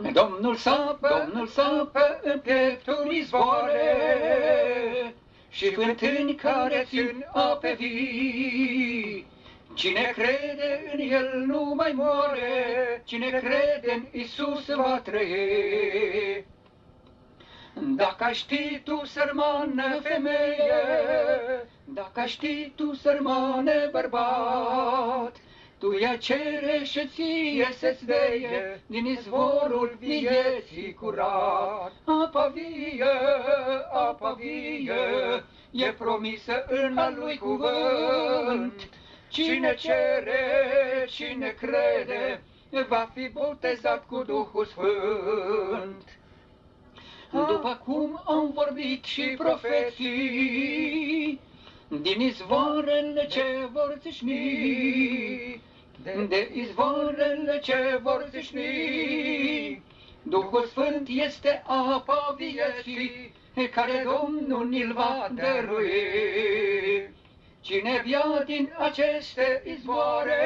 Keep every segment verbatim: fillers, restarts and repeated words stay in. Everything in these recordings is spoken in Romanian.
Domnul sapă, Domnul sapă în pieptul izvoare și fântâni care țin ape vii. Cine crede în El nu mai moare, cine crede în Iisus va trăi. Dacă știi tu, sărmană femeie, dacă știi tu, sărmane bărbat, tu ia cere și ție să-ți deie din izvorul vieții curat. Apa vie, apa vie, e promisă în al lui cuvânt. Cine cere, cine crede, va fi botezat cu Duhul Sfânt. După cum am vorbit și profeții, din izvoarele ce vor țâșni, de izvoarele ce vor țâșni, Duhul Sfânt este apa vieții, care Domnul ni-l va dărui. Cine bea din aceste izvoare,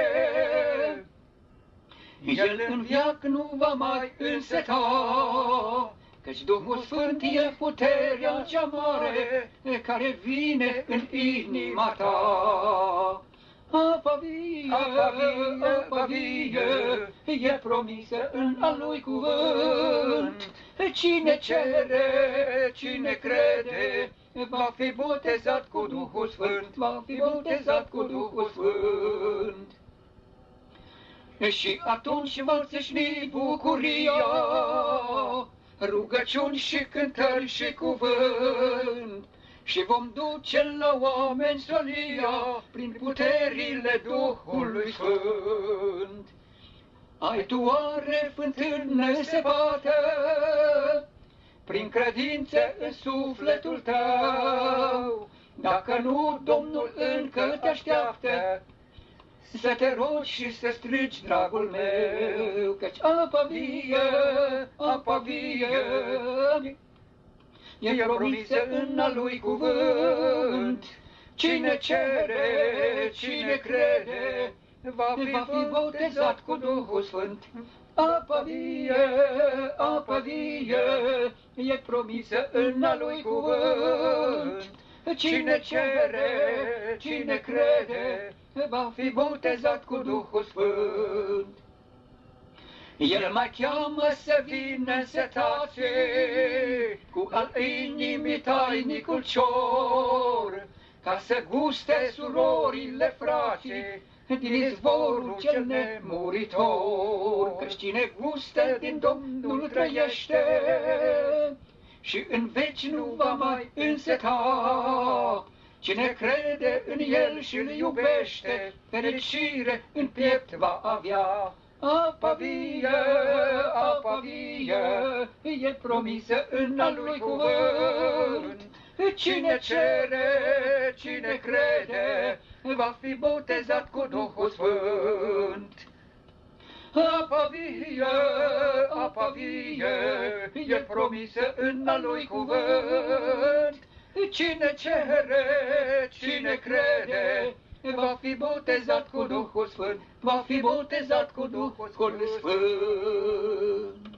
el în viac nu va mai înseta, căci Duhul Sfânt e puterea cea mare, care vine în inima ta. Apa vie, apa vie, apa vie, e promisă în al lui cuvânt. Cine cere, cine crede, va fi botezat cu Duhul Sfânt, va fi botezat cu Duhul Sfânt. Și atunci va țâșni bucuria, rugăciuni și cântări și cuvânt, și vom duce la oameni solia prin puterile Duhului Sfânt. Ai tu oare fântână sepată, prin credință în sufletul tău? Dacă nu, Domnul încă te așteaptă să te rogi și să strigi, dragul meu, căci apa vie, apa vie, e promisă în al lui cuvânt. Cine cere, cine crede, va fi, va fi botezat cu Duhul Sfânt. Apa vie, apa vie, e promisă în al lui cuvânt. Cine cere, cine crede, va fi botezat cu Duhul Sfânt. El mai cheamă să vină în cetate, cu al inimii tainicul cior, ca să guste surorile frații din izvorul cel nemuritor. Căci cine gustă din Domnul trăiește și în veci nu va mai înseta. Cine crede în El și îl iubește, fericire în piept va avea. Apa vie, apa vie, e promisă în al lui cuvânt. Cine cere, cine crede, va fi botezat cu Duhul Sfânt. Apa vie, apa vie, e promisă în al lui cuvânt. Cine cere, cine crede, va fi botezat cu Duhul Sfânt, va fi botezat cu Duhul Sfânt.